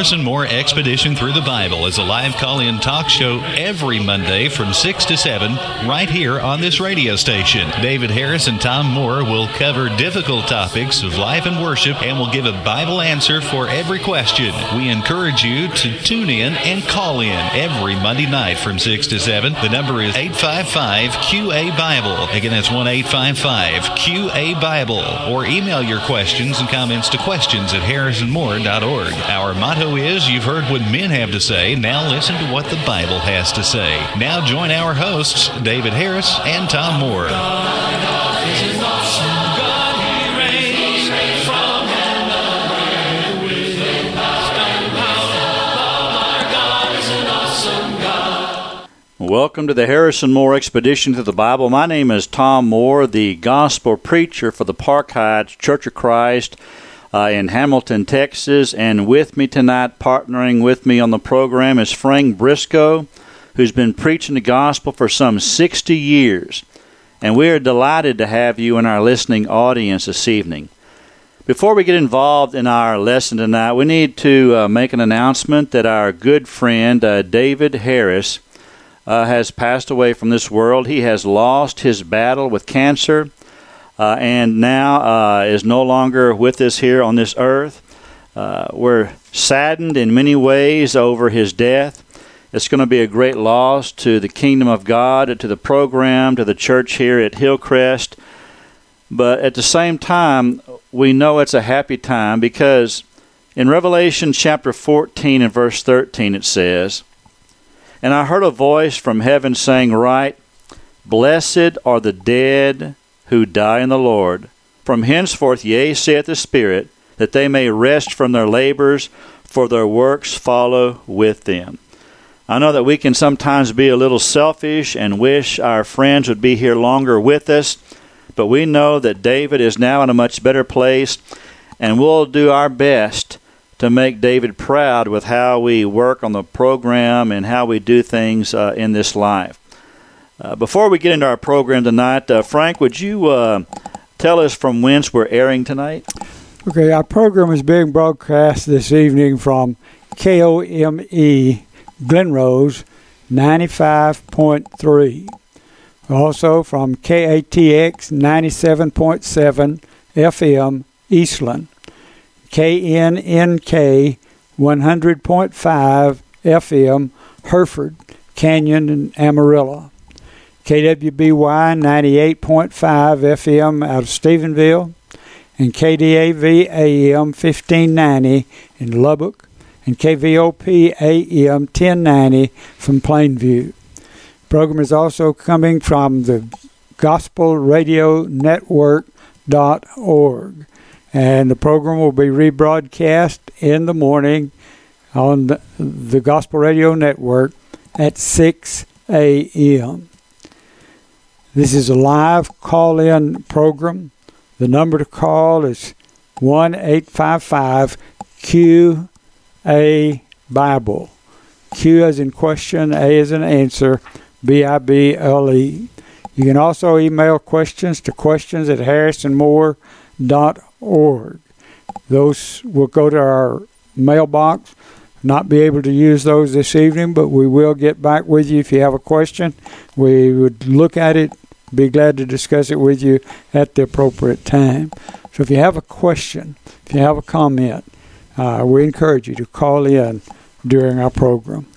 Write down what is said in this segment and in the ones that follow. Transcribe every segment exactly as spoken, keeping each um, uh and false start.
Harrison Moore Expedition Through the Bible is a live call-in talk show every Monday from six to seven right here on this radio station. David Harris and Tom Moore will cover difficult topics of life and worship and will give a Bible answer for every question. We encourage you to tune in and call in every Monday night from six to seven. The number is eight five five Q A Bible. Again, that's one eight five five Q A Bible. Or email your questions and comments to questions at harrison moore dot org. Our motto is, you've heard what men have to say, now listen to what the Bible has to say. Now join our hosts, David Harris and Tom Moore. Welcome to the Harrison Moore Expedition Through the Bible. My name is Tom Moore, the gospel preacher for the Park Heights Church of Christ uh, in Hamilton, Texas. And with me tonight, partnering with me on the program, is Frank Briscoe, who's been preaching the gospel for some sixty years. And we are delighted to have you in our listening audience this evening. Before we get involved in our lesson tonight, we need to uh, make an announcement that our good friend uh, David Harris Uh, has passed away from this world. He has lost his battle with cancer uh, and now uh, is no longer with us here on this earth. Uh, we're saddened in many ways over his death. It's going to be a great loss to the kingdom of God, to the program, to the church here at Hillcrest. But at the same time, we know it's a happy time because in Revelation chapter fourteen and verse thirteen it says, "And I heard a voice from heaven saying, Write, Blessed are the dead who die in the Lord. From henceforth, yea, saith the Spirit, that they may rest from their labors, for their works follow with them." I know that we can sometimes be a little selfish and wish our friends would be here longer with us, but we know that David is now in a much better place, and we'll do our best to make David proud with how we work on the program and how we do things uh, in this life. Uh, before we get into our program tonight, uh, Frank, would you uh, tell us from whence we're airing tonight? Okay, our program is being broadcast this evening from K O M E Glen Rose ninety-five point three. Also from K A T X ninety-seven point seven F M Eastland. K N N K one hundred point five F M Hereford, Canyon, and Amarillo. K W B Y ninety-eight point five F M out of Stephenville. And K D A V A M fifteen ninety in Lubbock. And K V O P A M ten ninety from Plainview. The program is also coming from the gospel radio network dot org. And the program will be rebroadcast in the morning on the, the Gospel Radio Network at six a.m. This is a live call-in program. The number to call is one eight five five Q A Bible. Q as in question, A as in answer, B I B L E. You can also email questions to questions at harrison moore dot org. Those will go to our mailbox. Not be able to use those this evening, but we will get back with you if you have a question. We would look at it, be glad to discuss it with you at the appropriate time. So if you have a question, if you have a comment, uh, we encourage you to call in during our program.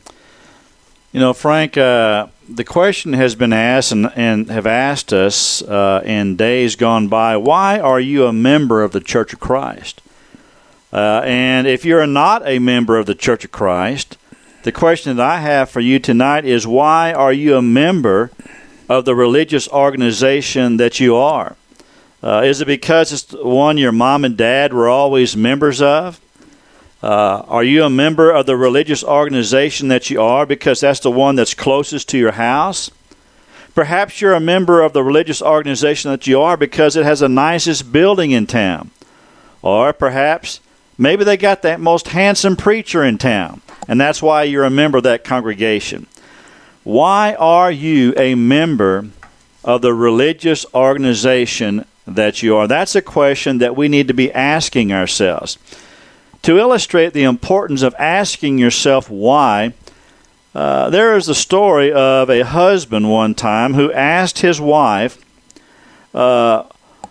You know, Frank, uh, the question has been asked and, and have asked us uh, in days gone by, why are you a member of the Church of Christ? Uh, and if you're not a member of the Church of Christ, the question that I have for you tonight is, why are you a member of the religious organization that you are? Uh, is it because it's the one your mom and dad were always members of? Uh, are you a member of the religious organization that you are because that's the one that's closest to your house? Perhaps you're a member of the religious organization that you are because it has the nicest building in town. Or perhaps maybe they got that most handsome preacher in town, and that's why you're a member of that congregation. Why are you a member of the religious organization that you are? That's a question that we need to be asking ourselves. To illustrate the importance of asking yourself why, uh, there is the story of a husband one time who asked his wife, uh,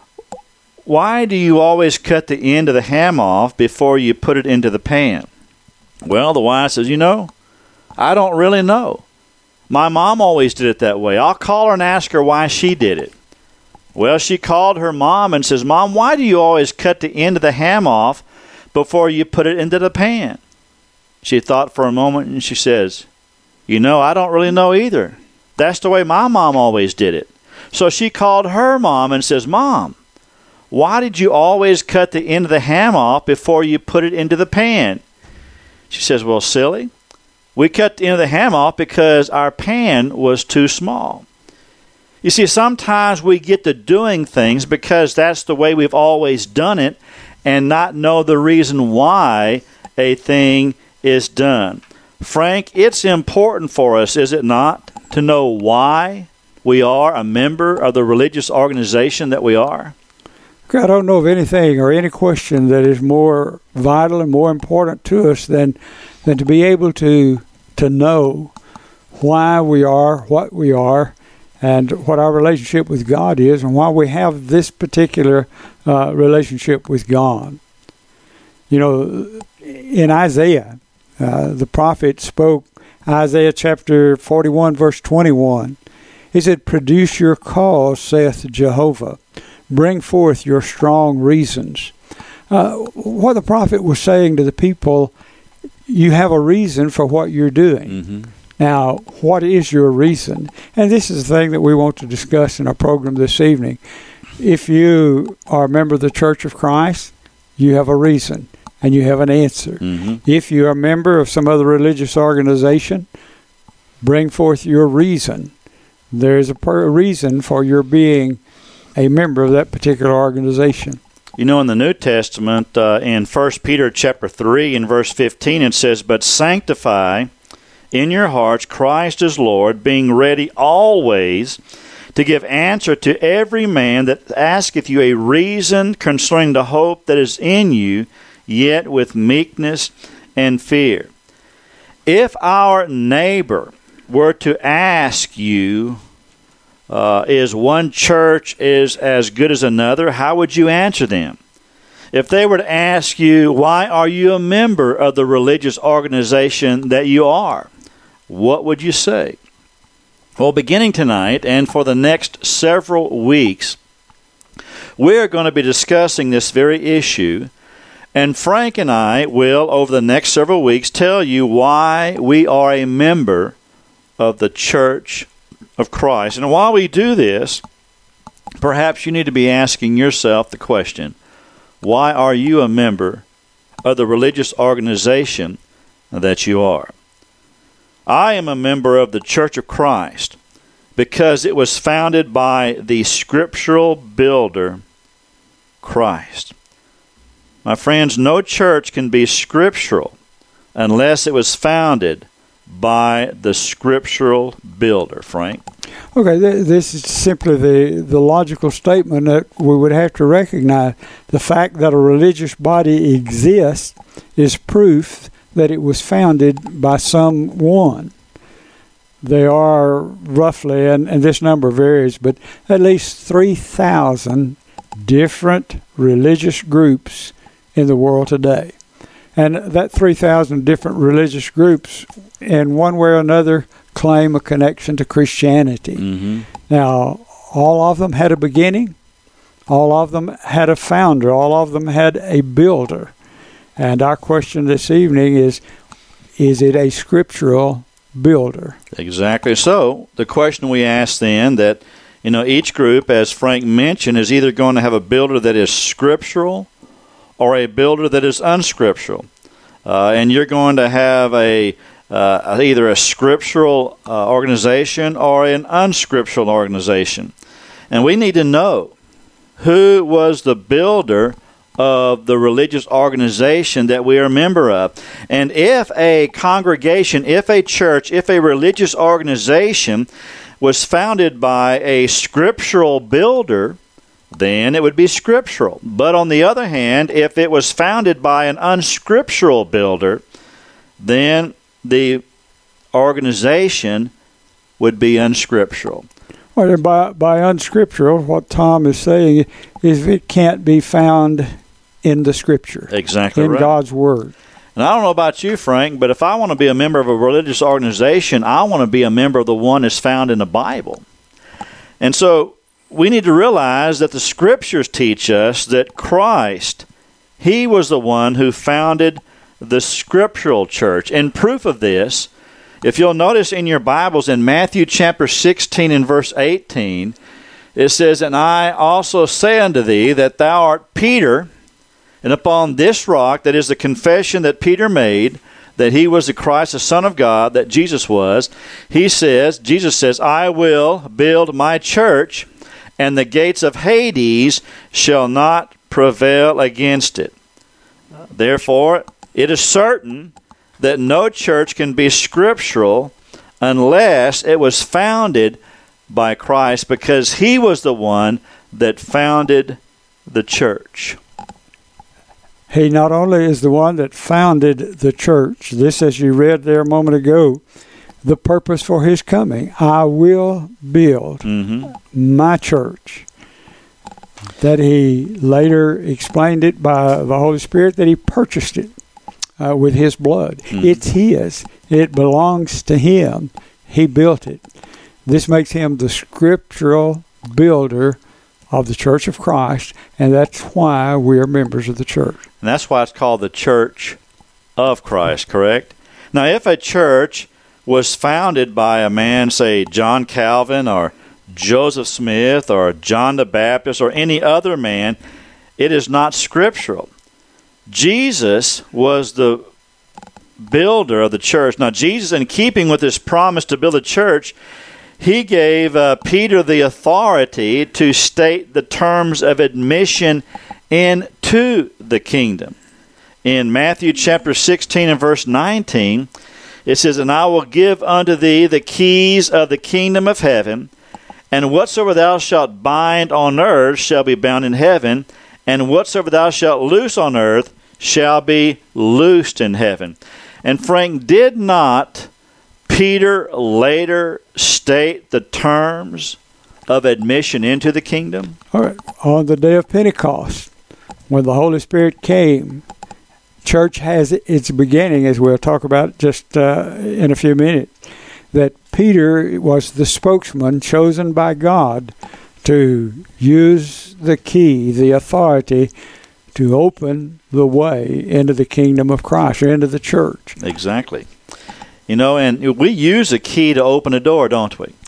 why do you always cut the end of the ham off before you put it into the pan? Well, the wife says, you know, I don't really know. My mom always did it that way. I'll call her and ask her why she did it. Well, she called her mom and says, Mom, why do you always cut the end of the ham off before you put it into the pan? She thought for a moment and she says, you know, I don't really know either. That's the way my mom always did it. So she called her mom and says, Mom, why did you always cut the end of the ham off before you put it into the pan? She says, well, silly. We cut the end of the ham off because our pan was too small. You see, sometimes we get to doing things because that's the way we've always done it and not know the reason why a thing is done. Frank, it's important for us, is it not, to know why we are a member of the religious organization that we are? I don't know of anything or any question that is more vital and more important to us than than to be able to to know why we are what we are and what our relationship with God is and why we have this particular uh, relationship with God. You know, in Isaiah, uh, the prophet spoke, Isaiah chapter forty-one, verse twenty-one. He said, produce your cause, saith Jehovah. Bring forth your strong reasons. Uh, what the prophet was saying to the people, you have a reason for what you're doing. Mm-hmm. Now, what is your reason? And this is the thing that we want to discuss in our program this evening. If you are a member of the Church of Christ, you have a reason and you have an answer. Mm-hmm. If you are a member of some other religious organization, bring forth your reason. There is a per- reason for your being a member of that particular organization. You know, in the New Testament, uh, in First Peter chapter three and verse fifteen, it says, but sanctify in your hearts Christ as Lord, being ready always to give answer to every man that asketh you a reason concerning the hope that is in you, yet with meekness and fear. If our neighbor were to ask you, Uh, is one church is as good as another, how would you answer them? If they were to ask you, why are you a member of the religious organization that you are, what would you say? Well, beginning tonight and for the next several weeks, we're going to be discussing this very issue, and Frank and I will, over the next several weeks, tell you why we are a member of the Church of Christ. And while we do this, perhaps you need to be asking yourself the question, why are you a member of the religious organization that you are? I am a member of the Church of Christ because it was founded by the scriptural builder, Christ. My friends, no church can be scriptural unless it was founded by the scriptural builder. Frank? Okay, th- this is simply the, the logical statement that we would have to recognize. The fact that a religious body exists is proof that it was founded by someone. There are roughly, and, and this number varies, but at least three thousand different religious groups in the world today. And that three thousand different religious groups, in one way or another, claim a connection to Christianity. Mm-hmm. Now, all of them had a beginning. All of them had a founder. All of them had a builder. And our question this evening is, is it a scriptural builder? Exactly so. The question we ask then that, you know, each group, as Frank mentioned, is either going to have a builder that is scriptural or a builder that is unscriptural. Uh, and you're going to have a uh, either a scriptural uh, organization or an unscriptural organization. And we need to know who was the builder of the religious organization that we are a member of. And if a congregation, if a church, if a religious organization was founded by a scriptural builder, then it would be scriptural. But on the other hand, if it was founded by an unscriptural builder, then the organization would be unscriptural. Well, by, by unscriptural, what Tom is saying is it can't be found in the Scripture. Exactly in right. God's Word. And I don't know about you, Frank, but if I want to be a member of a religious organization, I want to be a member of the one that's found in the Bible. And so we need to realize that the Scriptures teach us that Christ, He was the one who founded the scriptural church. And proof of this, if you'll notice in your Bibles in Matthew chapter sixteen and verse eighteen, it says, "And I also say unto thee that thou art Peter, and upon this rock," that is the confession that Peter made, that he was the Christ, the Son of God, that Jesus was, he says, Jesus says, "I will build my church, and the gates of Hades shall not prevail against it." Therefore, it is certain that no church can be scriptural unless it was founded by Christ, because He was the one that founded the church. He not only is the one that founded the church, this, as you read there a moment ago, the purpose for His coming. I will build mm-hmm. my church. That He later explained it by the Holy Spirit, that He purchased it uh, with His blood. Mm-hmm. It's His. It belongs to Him. He built it. This makes Him the scriptural builder of the Church of Christ, and that's why we are members of the church. And that's why it's called the Church of Christ, correct? Now, if a church was founded by a man, say John Calvin or Joseph Smith or John the Baptist or any other man, it is not scriptural. Jesus was the builder of the church. Now, Jesus, in keeping with His promise to build a church, He gave uh, Peter the authority to state the terms of admission into the kingdom. In Matthew chapter sixteen and verse nineteen, it says, "And I will give unto thee the keys of the kingdom of heaven, and whatsoever thou shalt bind on earth shall be bound in heaven, and whatsoever thou shalt loose on earth shall be loosed in heaven." And Frank, did not Peter later state the terms of admission into the kingdom? All right. On the day of Pentecost, when the Holy Spirit came, church has its beginning, as we'll talk about just uh, in a few minutes, that Peter was the spokesman chosen by God to use the key, the authority, to open the way into the kingdom of Christ, or into the church. Exactly. You know, and we use a key to open a door, don't we?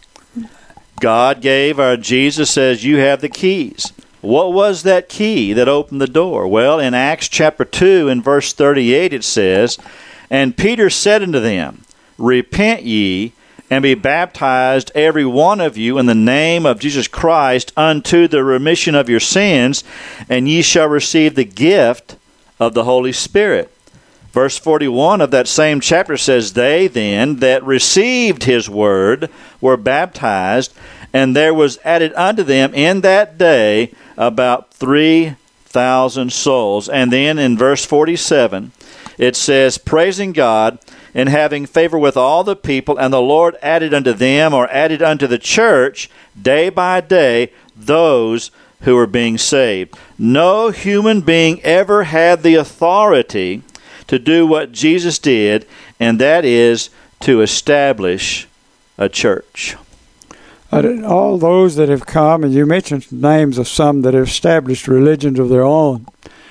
God gave, our Jesus says, you have the keys. What was that key that opened the door? Well, in Acts chapter two, in verse thirty-eight, it says, "And Peter said unto them, Repent ye, and be baptized every one of you in the name of Jesus Christ unto the remission of your sins, and ye shall receive the gift of the Holy Spirit." Verse forty-one of that same chapter says, "They then that received His word were baptized, and there was added unto them in that day about three thousand souls." And then in verse forty-seven, it says, "Praising God, and having favor with all the people, and the Lord added unto them," or added unto the church, "day by day those who were being saved." No human being ever had the authority to do what Jesus did, and that is to establish a church. All those that have come, and you mentioned names of some that have established religions of their own,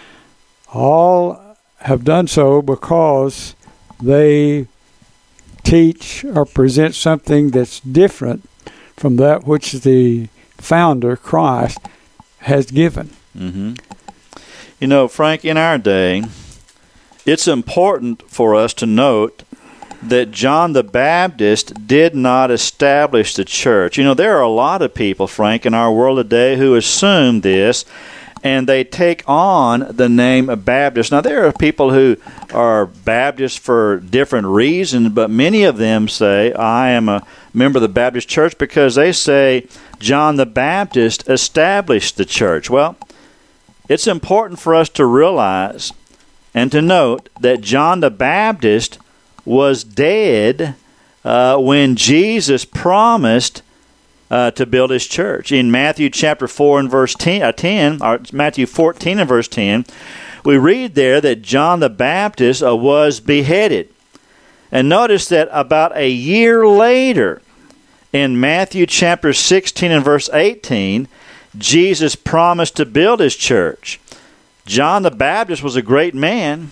all have done so because they teach or present something that's different from that which the founder, Christ, has given. Mm-hmm. You know, Frank, in our day, it's important for us to note that John the Baptist did not establish the church. You know, there are a lot of people, Frank, in our world today who assume this, and they take on the name Baptist. Now, there are people who are Baptists for different reasons, but many of them say, I am a member of the Baptist Church because they say John the Baptist established the church. Well, it's important for us to realize and to note that John the Baptist was dead uh, when Jesus promised uh, to build his church. In Matthew chapter four and verse ten, uh, ten, or Matthew fourteen and verse ten, we read there that John the Baptist uh, was beheaded. And notice that about a year later, in Matthew chapter sixteen and verse eighteen, Jesus promised to build his church. John the Baptist was a great man,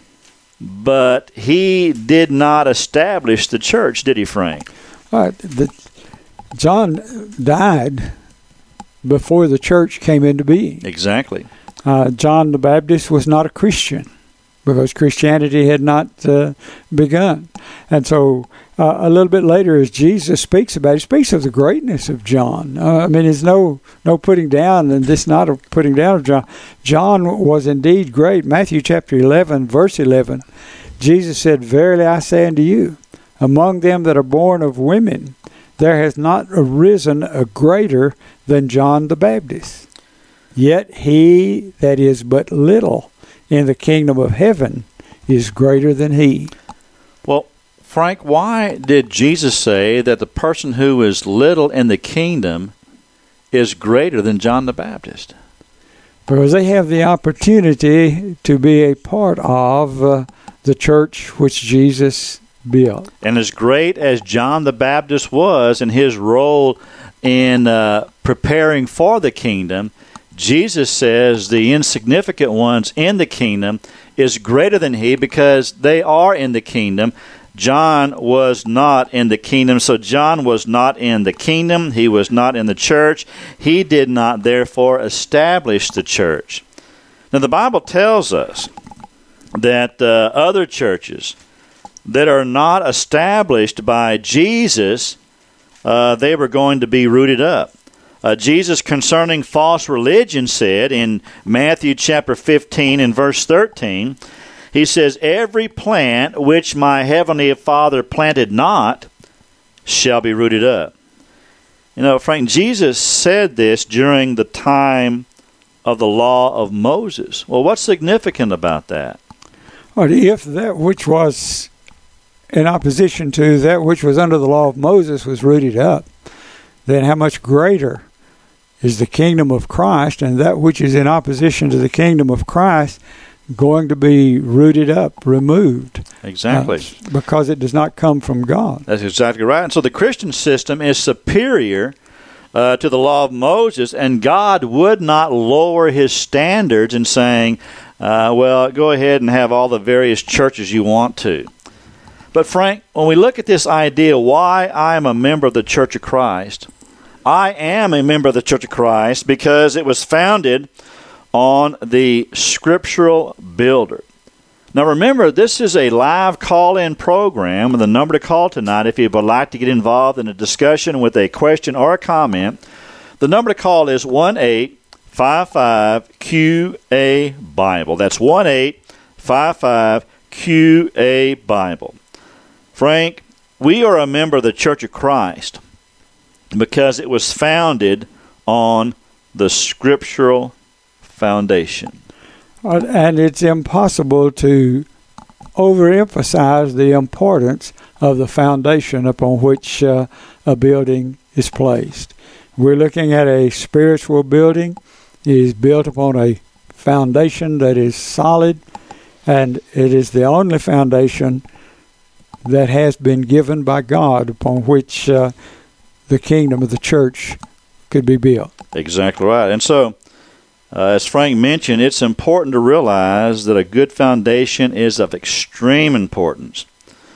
but he did not establish the church, did he, Frank? All right. The, John died before the church came into being. Exactly. Uh, John the Baptist was not a Christian because Christianity had not uh, begun. And so uh, a little bit later, as Jesus speaks about it, he speaks of the greatness of John. Uh, I mean, there's no no putting down, and this not a putting down of John. John was indeed great. Matthew chapter eleven, verse eleven, Jesus said, Verily I say unto you, among them that are born of women, there has not arisen a greater than John the Baptist. Yet he that is but little in the kingdom of heaven is greater than he. Well, Frank, why did Jesus say that the person who is little in the kingdom is greater than John the Baptist? Because they have the opportunity to be a part of uh, the church which Jesus built. And as great as John the Baptist was in his role in uh, preparing for the kingdom, Jesus says the insignificant ones in the kingdom is greater than he because they are in the kingdom. John was not in the kingdom, so John was not in the kingdom. He was not in the church. He did not, therefore, establish the church. Now, the Bible tells us that uh, other churches that are not established by Jesus, uh, they were going to be rooted up. Uh, Jesus concerning false religion said in Matthew chapter fifteen and verse thirteen, he says, Every plant which my heavenly Father planted not shall be rooted up. You know, Frank, Jesus said this during the time of the law of Moses. Well, what's significant about that? Well, if that which was in opposition to that which was under the law of Moses was rooted up, then how much greater is the kingdom of Christ, and that which is in opposition to the kingdom of Christ going to be rooted up, removed. Exactly. Uh, because it does not come from God. That's exactly right. And so the Christian system is superior uh, to the law of Moses, and God would not lower his standards in saying, uh, well, go ahead and have all the various churches you want to. But Frank, when we look at this idea, why I am a member of the Church of Christ, I am a member of the Church of Christ because it was founded on the scriptural builder. Now remember, this is a live call-in program with a number to call tonight if you would like to get involved in a discussion with a question or a comment. The number to call is one eight five five Q A Bible. That's one eight five five Q A Bible. Frank, we are a member of the Church of Christ because it was founded on the scriptural foundation. And it's impossible to overemphasize the importance of the foundation upon which uh, a building is placed. We're looking at a spiritual building. It is built upon a foundation that is solid, and it is the only foundation that has been given by God upon which uh, the kingdom of the church could be built. Exactly right. And so, uh, as Frank mentioned, it's important to realize that a good foundation is of extreme importance.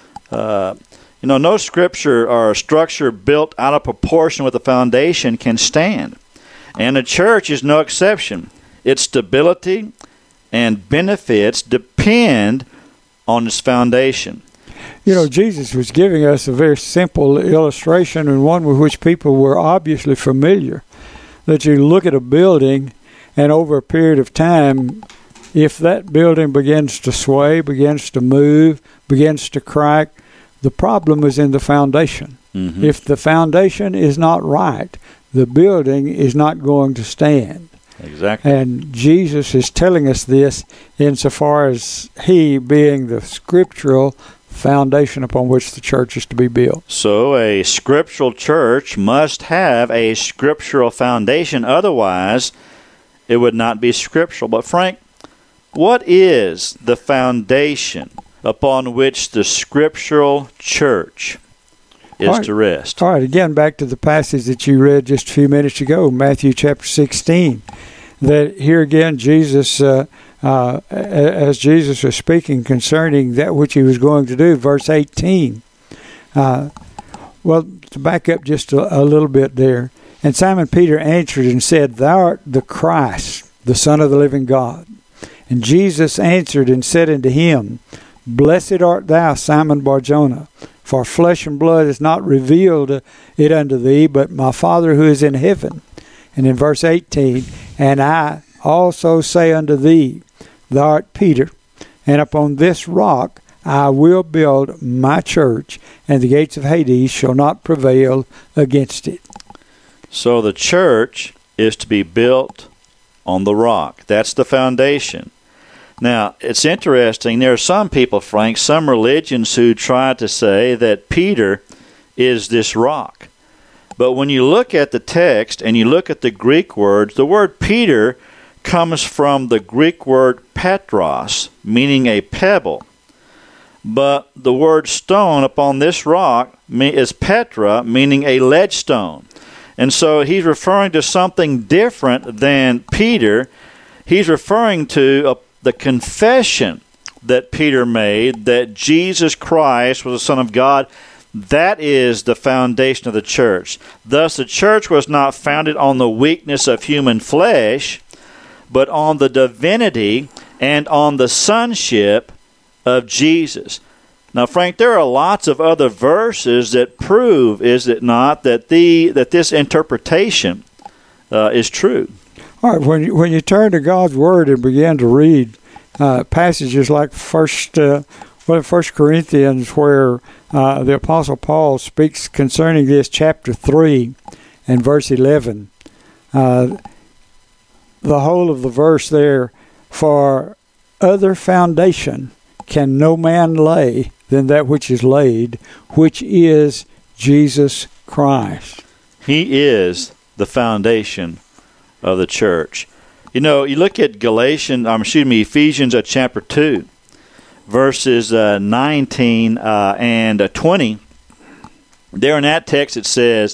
Uh, you know, no scripture or structure built out of proportion with the foundation can stand. And the church is no exception. Its stability and benefits depend on its foundation. You know, Jesus was giving us a very simple illustration, and one with which people were obviously familiar, that you look at a building And over a period of time, if that building begins to sway, begins to move, begins to crack, the problem is in the foundation. Mm-hmm. If the foundation is not right, the building is not going to stand. Exactly. And Jesus is telling us this insofar as he being the scriptural foundation upon which the church is to be built. So a scriptural church must have a scriptural foundation, otherwise it would not be scriptural. But Frank, what is the foundation upon which the scriptural church is right. to rest? All right, again, back to the passage that you read just a few minutes ago, Matthew chapter sixteen, that here again Jesus, uh, uh, as Jesus was speaking concerning that which he was going to do, verse eighteen. Uh, well, to back up just a, a little bit there, and Simon Peter answered and said, Thou art the Christ, the Son of the living God. And Jesus answered and said unto him, Blessed art thou, Simon Bar-Jonah, for flesh and blood has not revealed it unto thee, but my Father who is in heaven. And in verse eighteen, And I also say unto thee, Thou art Peter, and upon this rock I will build my church, and the gates of Hades shall not prevail against it. So the church is to be built on the rock. That's the foundation. Now, it's interesting. There are some people, Frank, some religions who try to say that Peter is this rock. But when you look at the text and you look at the Greek words, the word Peter comes from the Greek word petros, meaning a pebble. But the word stone upon this rock is petra, meaning a ledge stone. And so he's referring to something different than Peter. He's referring to a the confession that Peter made that Jesus Christ was the Son of God. That is the foundation of the church. Thus, the church was not founded on the weakness of human flesh, but on the divinity and on the sonship of Jesus. Now, Frank, there are lots of other verses that prove, is it not, that the that this interpretation uh, is true. All right, when you, when you turn to God's Word and begin to read uh, passages like First, uh, well, First Corinthians, where uh, the Apostle Paul speaks concerning this, chapter three and verse eleven, uh, the whole of the verse there, for other foundation can no man lay than that which is laid, which is Jesus Christ. He is the foundation of the church. You know, you look at Galatians, um, excuse me, Ephesians uh, chapter two, verses uh, nineteen uh, and uh, twenty. There in that text it says,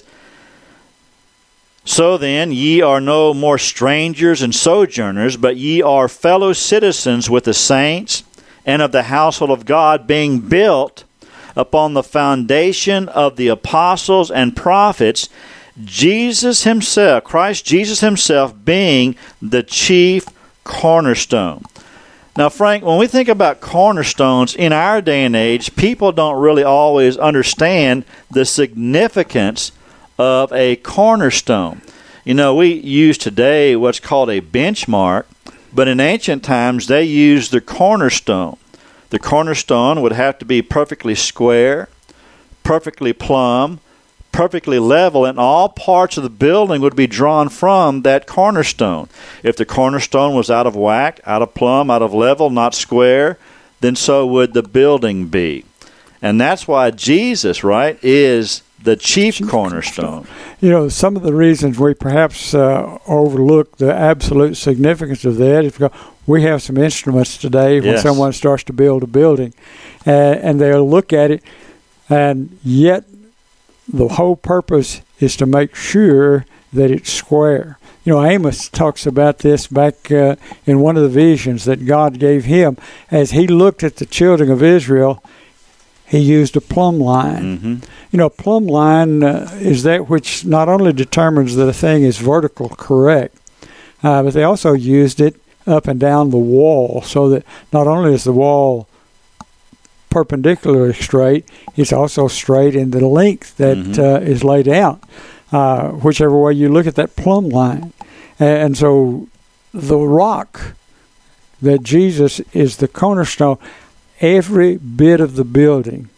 So then ye are no more strangers and sojourners, but ye are fellow citizens with the saints and of the household of God, being built upon the foundation of the apostles and prophets, Jesus himself, Christ Jesus himself, being the chief cornerstone. Now, Frank, when we think about cornerstones in our day and age, people don't really always understand the significance of a cornerstone. You know, we use today what's called a benchmark, but in ancient times they used the cornerstone. The cornerstone would have to be perfectly square, perfectly plumb, perfectly level, and all parts of the building would be drawn from that cornerstone. If the cornerstone was out of whack, out of plumb, out of level, not square, then so would the building be. And that's why Jesus, right, is the chief, chief cornerstone. cornerstone. You know, some of the reasons we perhaps uh, overlook the absolute significance of that is because we have some instruments today when yes. someone starts to build a building, uh, and they'll look at it, and yet the whole purpose is to make sure that it's square. You know, Amos talks about this back uh, in one of the visions that God gave him. As he looked at the children of Israel, he used a plumb line. Mm-hmm. You know, plumb line uh, is that which not only determines that a thing is vertical correct, uh, but they also used it up and down the wall, so that not only is the wall perpendicularly straight, it's also straight in the length that mm-hmm. uh, is laid out, uh, whichever way you look at that plumb line. And, and so the rock, that Jesus is the cornerstone, every bit of the building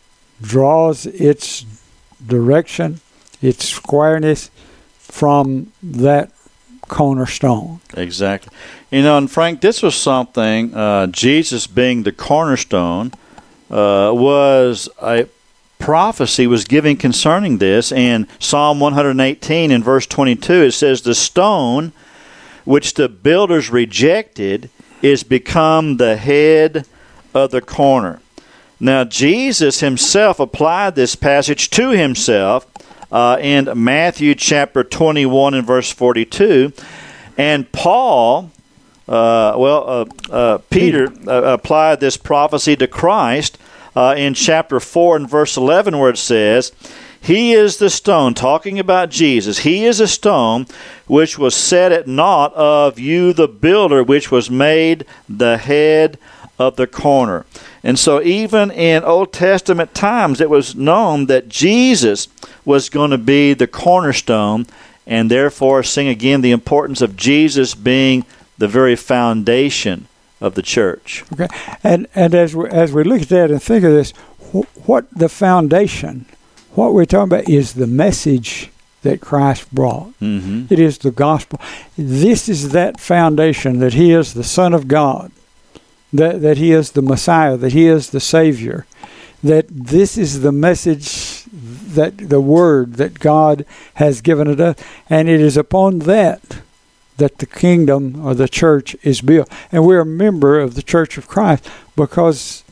draws its direction, its squareness from that cornerstone. Exactly. You know, and Frank, this was something, uh, Jesus being the cornerstone, uh, was a prophecy was giving concerning this. In Psalm one eighteen in verse twenty-two, it says, "The stone which the builders rejected is become the head of the corner." Now, Jesus himself applied this passage to himself uh, in Matthew chapter twenty-one and verse forty-two. And Paul, uh, well, uh, uh, Peter uh, applied this prophecy to Christ uh, in chapter four and verse eleven, where it says, "He is the stone," talking about Jesus, "He is a stone which was set at naught of you, the builder, which was made the head of the corner." And so even in Old Testament times, it was known that Jesus was going to be the cornerstone, and therefore sing again the importance of Jesus being the very foundation of the church. Okay, and and as we, as we look at that and think of this, wh- what the foundation, what we're talking about is the message that Christ brought. Mm-hmm. It is the gospel. This is that foundation, that He is the Son of God, that that He is the Messiah, that He is the Savior, that this is the message, that the word that God has given it us, and it is upon that that the kingdom or the church is built. And we're a member of the Church of Christ because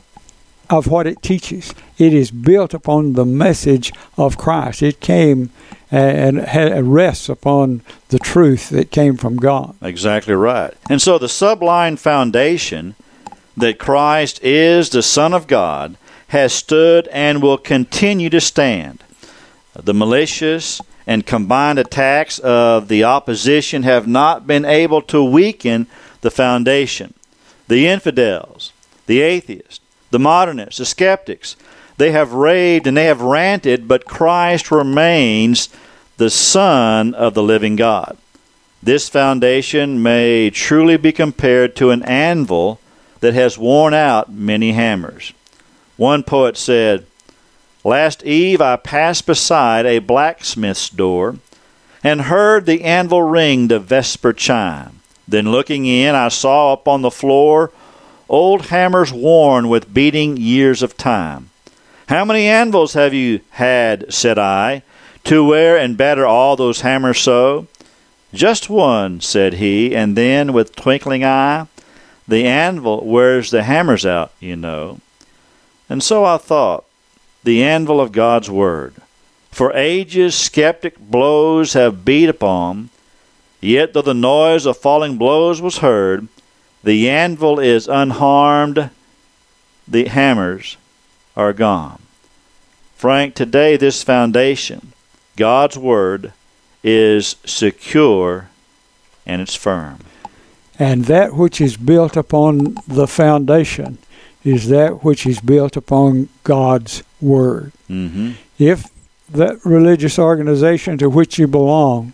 of what it teaches. It is built upon the message of Christ. It came and rests upon the truth that came from God. Exactly right. And so the sublime foundation that Christ is the Son of God has stood and will continue to stand. The malicious and combined attacks of the opposition have not been able to weaken the foundation. The infidels, the atheists, the modernists, the skeptics, they have raved and they have ranted, but Christ remains the Son of the living God. This foundation may truly be compared to an anvil that has worn out many hammers. One poet said, "Last eve I passed beside a blacksmith's door and heard the anvil ring the vesper chime. Then looking in, I saw upon the floor old hammers worn with beating years of time. 'How many anvils have you had,' said I, 'to wear and batter all those hammers so?' 'Just one,' said he, and then with twinkling eye, 'The anvil wears the hammers out, you know.' And so I thought, the anvil of God's Word. For ages skeptic blows have beat upon, yet though the noise of falling blows was heard, the anvil is unharmed, the hammers are gone." Frank, today this foundation, God's Word, is secure and it's firm. And that which is built upon the foundation is that which is built upon God's Word. Mm-hmm. If that religious organization to which you belong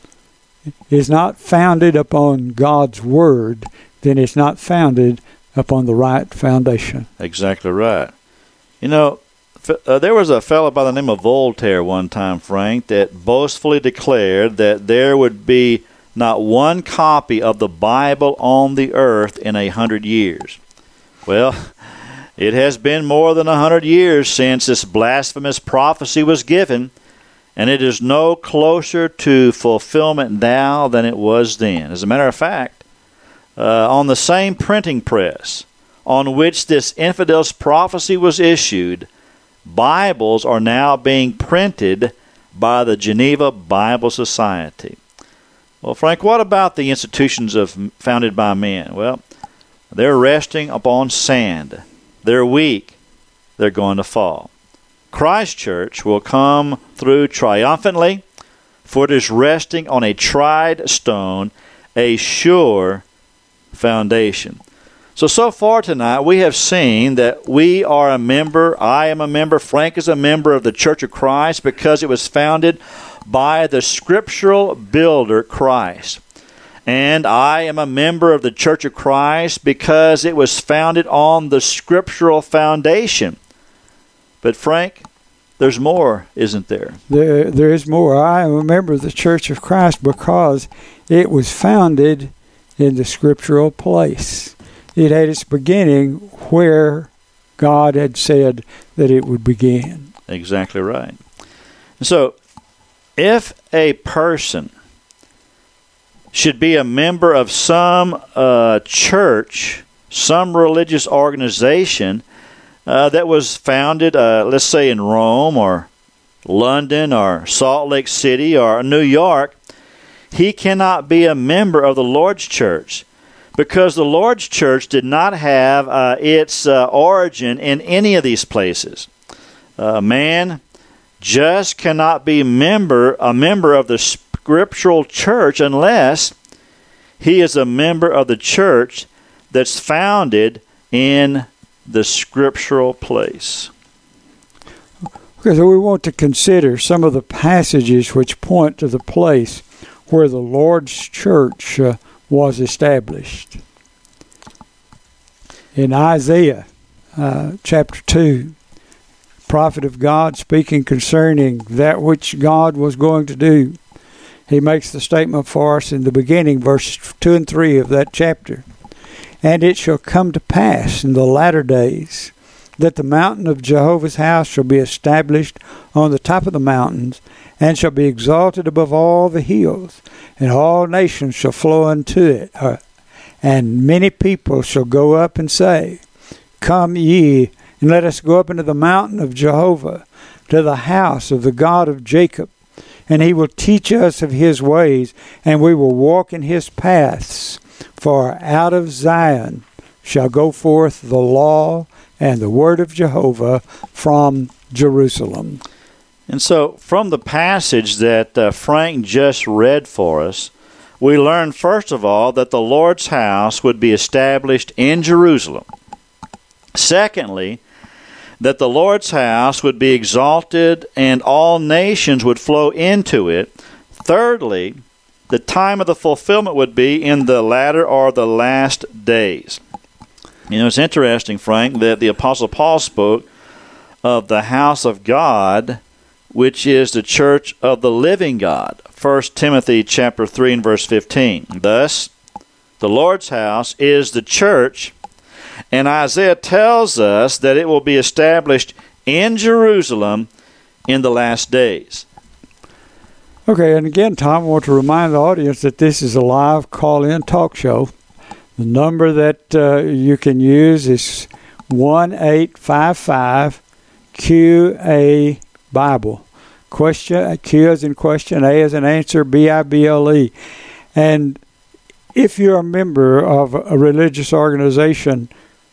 is not founded upon God's Word, then it's not founded upon the right foundation. Exactly right. You know, f- uh, there was a fellow by the name of Voltaire one time, Frank, that boastfully declared that there would be not one copy of the Bible on the earth in a hundred years. Well, it has been more than a hundred years since this blasphemous prophecy was given, and it is no closer to fulfillment now than it was then. As a matter of fact, uh, on the same printing press on which this infidel's prophecy was issued, Bibles are now being printed by the Geneva Bible Society. Well, Frank, what about the institutions of founded by men? Well, they're resting upon sand. They're weak. They're going to fall. Christ Church will come through triumphantly, for it is resting on a tried stone, a sure foundation. So, so far tonight, we have seen that we are a member, I am a member, Frank is a member of the Church of Christ because it was founded by the scriptural builder, Christ. And I am a member of the Church of Christ because it was founded on the scriptural foundation. But Frank, there's more, isn't there? There, there is more. I am a member of the Church of Christ because it was founded in the scriptural place. It had its beginning where God had said that it would begin. Exactly right. So, if a person should be a member of some uh, church, some religious organization uh, that was founded, uh, let's say, in Rome or London or Salt Lake City or New York, he cannot be a member of the Lord's church because the Lord's church did not have uh, its uh, origin in any of these places. Uh, man just cannot be member a member of the scriptural church unless he is a member of the church that's founded in the scriptural place. Okay, so we want to consider some of the passages which point to the place where the Lord's church uh, was established. In Isaiah uh, chapter two, prophet of God speaking concerning that which God was going to do, he makes the statement for us in the beginning, verses two and three of that chapter. And it shall come to pass in the latter days that the mountain of Jehovah's house shall be established on the top of the mountains, and shall be exalted above all the hills, and all nations shall flow unto it. Uh, and many people shall go up and say, Come ye, and let us go up into the mountain of Jehovah, to the house of the God of Jacob. And he will teach us of his ways, and we will walk in his paths. For out of Zion shall go forth the law and the word of Jehovah from Jerusalem. And so, from the passage that uh, Frank just read for us, we learn, first of all, that the Lord's house would be established in Jerusalem. Secondly, that the Lord's house would be exalted and all nations would flow into it. Thirdly, the time of the fulfillment would be in the latter or the last days. You know, it's interesting, Frank, that the Apostle Paul spoke of the house of God, which is the church of the living God. First Timothy chapter three and verse fifteen. Thus, the Lord's house is the church, and Isaiah tells us that it will be established in Jerusalem in the last days. Okay, and again, Tom, I want to remind the audience that this is a live call-in talk show. The number that uh, you can use is one eight five five Q A Bible. Question, Q as in question, A as in answer, B I B L E. And if you're a member of a religious organization,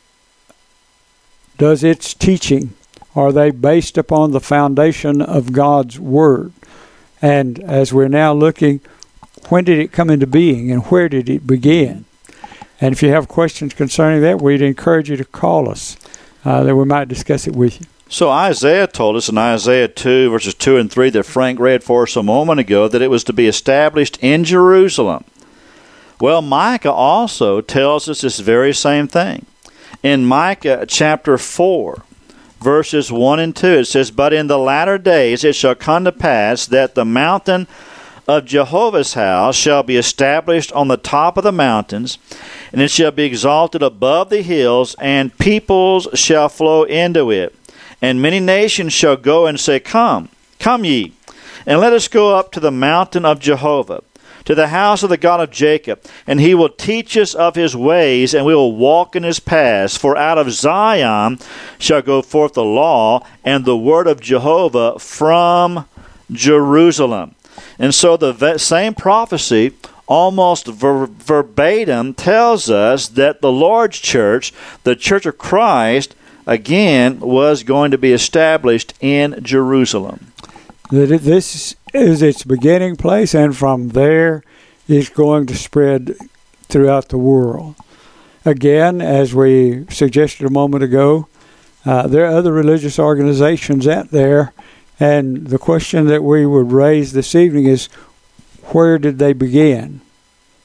does its teaching, are they based upon the foundation of God's Word? And as we're now looking, when did it come into being and where did it begin? And if you have questions concerning that, we'd encourage you to call us, uh, that we might discuss it with you. So Isaiah told us in Isaiah two, verses two and three, that Frank read for us a moment ago, that it was to be established in Jerusalem. Well, Micah also tells us this very same thing. In Micah chapter four, verses one and two, it says, But in the latter days it shall come to pass that the mountain of Jehovah's house shall be established on the top of the mountains, and it shall be exalted above the hills, and peoples shall flow into it. And many nations shall go and say, Come, come ye, and let us go up to the mountain of Jehovah, to the house of the God of Jacob, and he will teach us of his ways, and we will walk in his paths. For out of Zion shall go forth the law and the word of Jehovah from Jerusalem. And so the same prophecy, almost ver- verbatim, tells us that the Lord's church, the Church of Christ, again, was going to be established in Jerusalem. That this is its beginning place, and from there it's going to spread throughout the world. Again, as we suggested a moment ago, uh, there are other religious organizations out there, and the question that we would raise this evening is, where did they begin?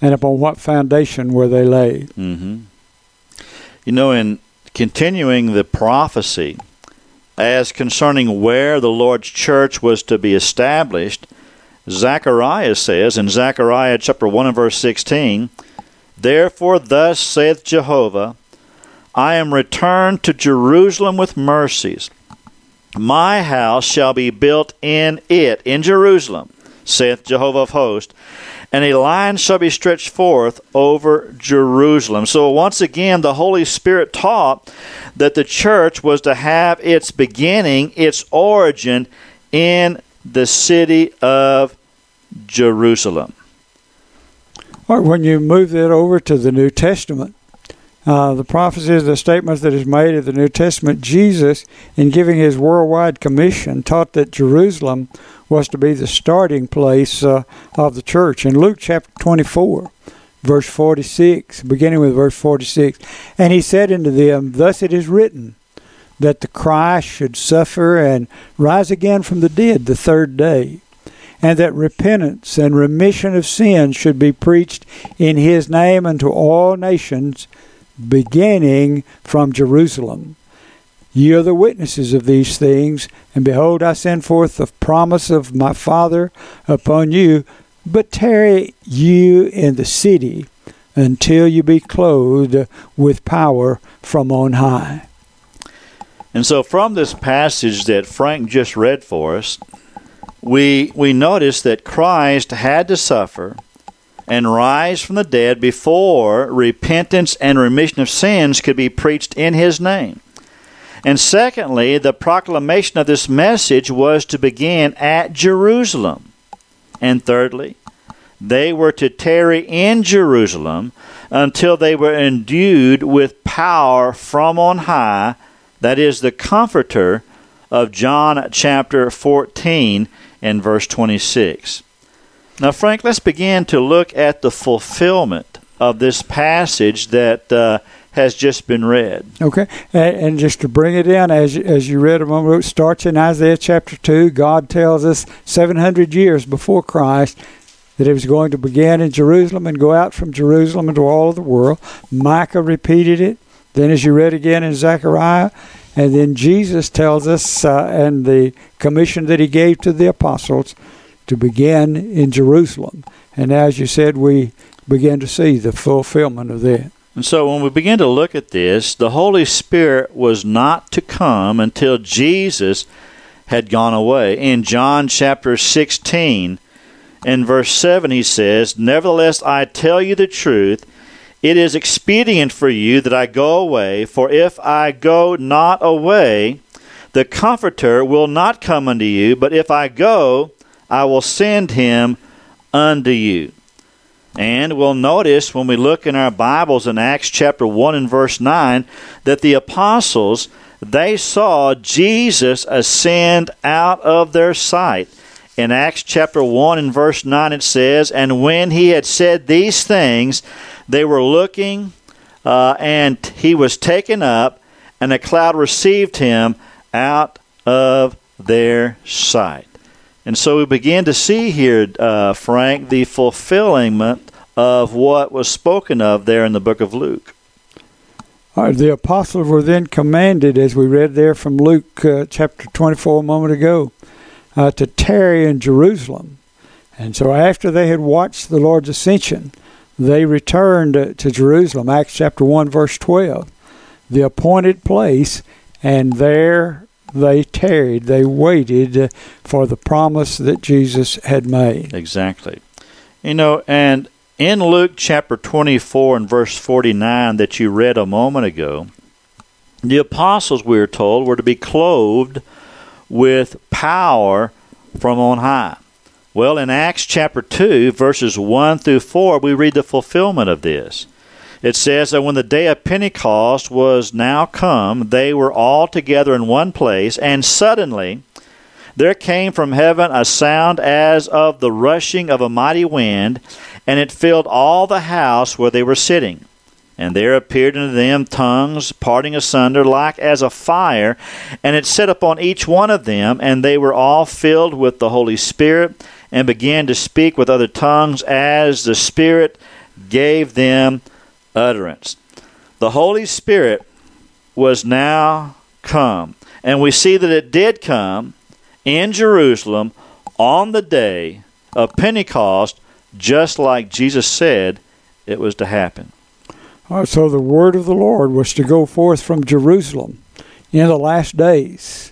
and upon what foundation were they laid? Mm-hmm. You know, in continuing the prophecy as concerning where the Lord's church was to be established, Zechariah says in Zechariah chapter one and verse sixteen, "Therefore thus saith Jehovah, I am returned to Jerusalem with mercies. My house shall be built in it," in Jerusalem, saith Jehovah of hosts, "and a line shall be stretched forth over Jerusalem." So once again, the Holy Spirit taught that the church was to have its beginning, its origin, in the city of Jerusalem. Or when you move that over to the New Testament, uh, the prophecies, the statements that is made of the New Testament, Jesus, in giving his worldwide commission, taught that Jerusalem was to be the starting place uh, of the church. In Luke chapter twenty-four, verse forty-six, beginning with verse forty-six, "And he said unto them, Thus it is written, that the Christ should suffer and rise again from the dead the third day, and that repentance and remission of sins should be preached in his name unto all nations, beginning from Jerusalem. Ye are the witnesses of these things, and behold, I send forth the promise of my Father upon you, but tarry you in the city until you be clothed with power from on high." And so from this passage that Frank just read for us, we we notice that Christ had to suffer and rise from the dead before repentance and remission of sins could be preached in his name. And secondly, the proclamation of this message was to begin at Jerusalem. And thirdly, they were to tarry in Jerusalem until they were endued with power from on high, that is, the Comforter of John chapter fourteen and verse twenty-six. Now, Frank, let's begin to look at the fulfillment of this passage that uh, has just been read. Okay, and, and just to bring it in, as, as you read a moment ago, it starts in Isaiah chapter two. God tells us seven hundred years before Christ that it was going to begin in Jerusalem and go out from Jerusalem into all of the world. Micah repeated it. Then as you read again in Zechariah, and then Jesus tells us, uh, and the commission that he gave to the apostles, to begin in Jerusalem. And as you said, we begin to see the fulfillment of that. And so when we begin to look at this, the Holy Spirit was not to come until Jesus had gone away. In John chapter sixteen, in verse seven, he says, "Nevertheless, I tell you the truth, it is expedient for you that I go away, for if I go not away, the Comforter will not come unto you, but if I go, I will send him unto you." And we'll notice when we look in our Bibles in Acts chapter one and verse nine that the apostles, they saw Jesus ascend out of their sight. In Acts chapter one and verse nine it says, "And when he had said these things, they were looking, uh, and he was taken up, and a cloud received him out of their sight." And so we begin to see here, uh, Frank, the fulfillment of what was spoken of there in the book of Luke. All right, the apostles were then commanded, as we read there from Luke uh, chapter twenty-four a moment ago, uh, to tarry in Jerusalem. And so after they had watched the Lord's ascension, they returned uh, to Jerusalem, Acts chapter one, verse twelve, the appointed place, and there they tarried, they waited for the promise that Jesus had made. Exactly. You know, and in Luke chapter twenty-four and verse forty-nine that you read a moment ago, the apostles, we are told, were to be clothed with power from on high. Well, in Acts chapter two, verses one through four, we read the fulfillment of this. It says that when the day of Pentecost was now come, they were all together in one place, and suddenly there came from heaven a sound as of the rushing of a mighty wind, and it filled all the house where they were sitting. And there appeared unto them tongues parting asunder like as a fire, and it set upon each one of them, and they were all filled with the Holy Spirit, and began to speak with other tongues as the Spirit gave them utterance. The Holy Spirit was now come. And we see that it did come in Jerusalem on the day of Pentecost, just like Jesus said it was to happen. Oh, so the word of the Lord was to go forth from Jerusalem in the last days,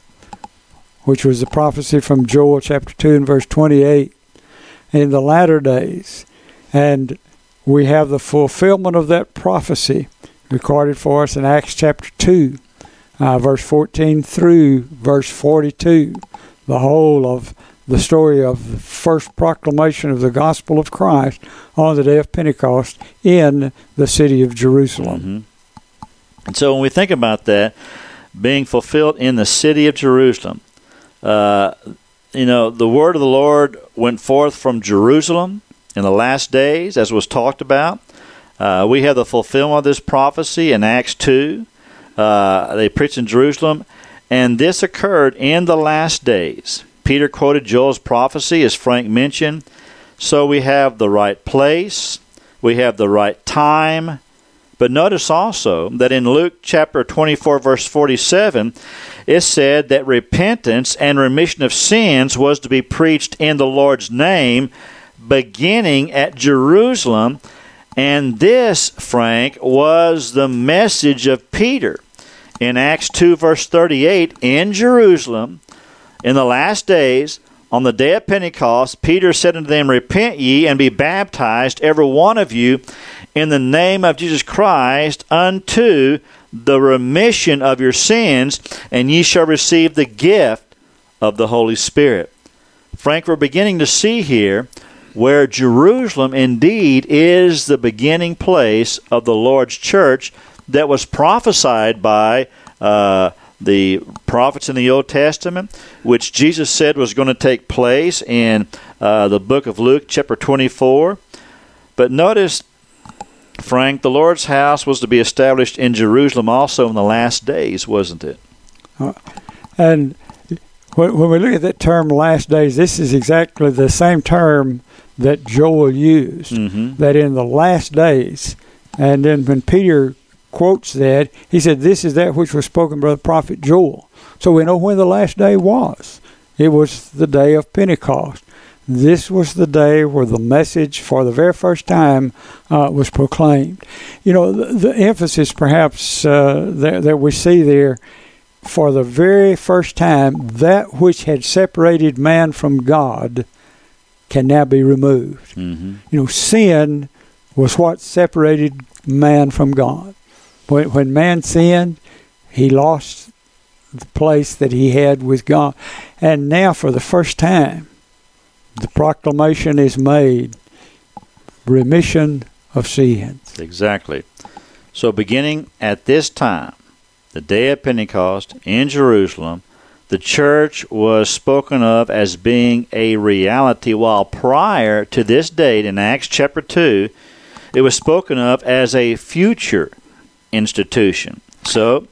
which was the prophecy from Joel chapter two and verse twenty-eight, in the latter days. And we have the fulfillment of that prophecy recorded for us in Acts chapter two, uh, verse fourteen through verse forty-two, the whole of the story of the first proclamation of the gospel of Christ on the day of Pentecost in the city of Jerusalem. Mm-hmm. And so when we think about that, being fulfilled in the city of Jerusalem, uh, you know, the word of the Lord went forth from Jerusalem in the last days, as was talked about. Uh, we have the fulfillment of this prophecy in Acts two. Uh, they preached in Jerusalem, and this occurred in the last days. Peter quoted Joel's prophecy, as Frank mentioned. So we have the right place, we have the right time. But notice also that in Luke chapter twenty-four, verse forty-seven, it said that repentance and remission of sins was to be preached in the Lord's name, beginning at Jerusalem. And this, Frank, was the message of Peter. In Acts two, verse thirty-eight, in Jerusalem, in the last days, on the day of Pentecost, Peter said unto them, Repent ye, and be baptized, every one of you, in the name of Jesus Christ, unto the remission of your sins, and ye shall receive the gift of the Holy Spirit. Frank, we're beginning to see here where Jerusalem indeed is the beginning place of the Lord's church that was prophesied by uh, the prophets in the Old Testament, which Jesus said was going to take place in uh, the book of Luke, chapter twenty-four. But notice, Frank, the Lord's house was to be established in Jerusalem also in the last days, wasn't it? Uh, and when, when we look at that term, last days, this is exactly the same term that Joel used, mm-hmm. that in the last days. And then when Peter quotes that, he said, this is that which was spoken by the prophet Joel. So we know when the last day was. It was the day of Pentecost. This was the day where the message for the very first time uh, was proclaimed. You know, the, the emphasis perhaps uh, that, that we see there, for the very first time, that which had separated man from God can now be removed. Mm-hmm. You know, sin was what separated man from God. When, when man sinned, he lost the place that he had with God. And now, for the first time, the proclamation is made, remission of sins. Exactly. So beginning at this time, the day of Pentecost in Jerusalem, the church was spoken of as being a reality, while prior to this date in Acts chapter two, it was spoken of as a future institution. So,